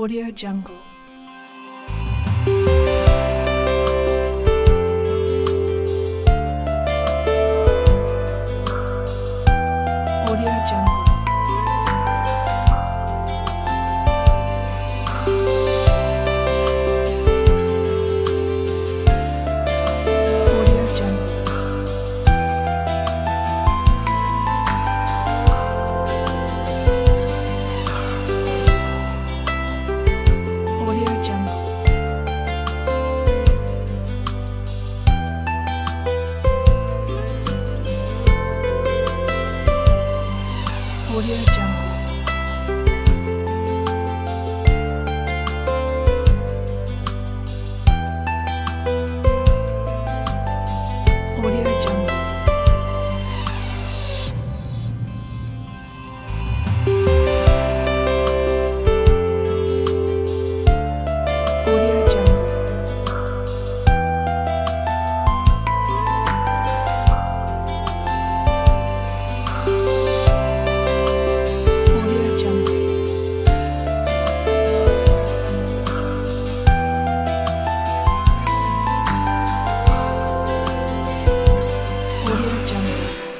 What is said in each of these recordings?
Audio Jungle. Audio Jungle. Audio Jungle. Audio Jungle. Audio Jungle. Audio Jungle. Audio Jungle. Audio Jungle. Audio Jungle.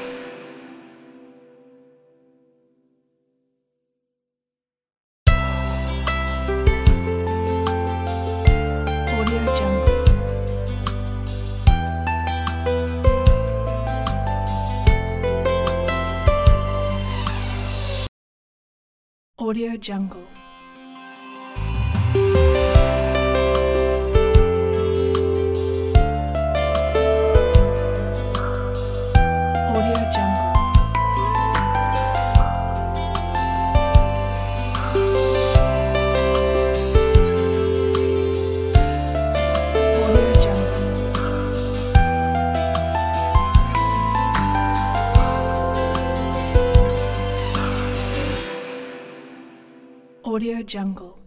Audio Jungle. Audio Jungle. Audio Jungle. Audio Jungle. Audio Jungle.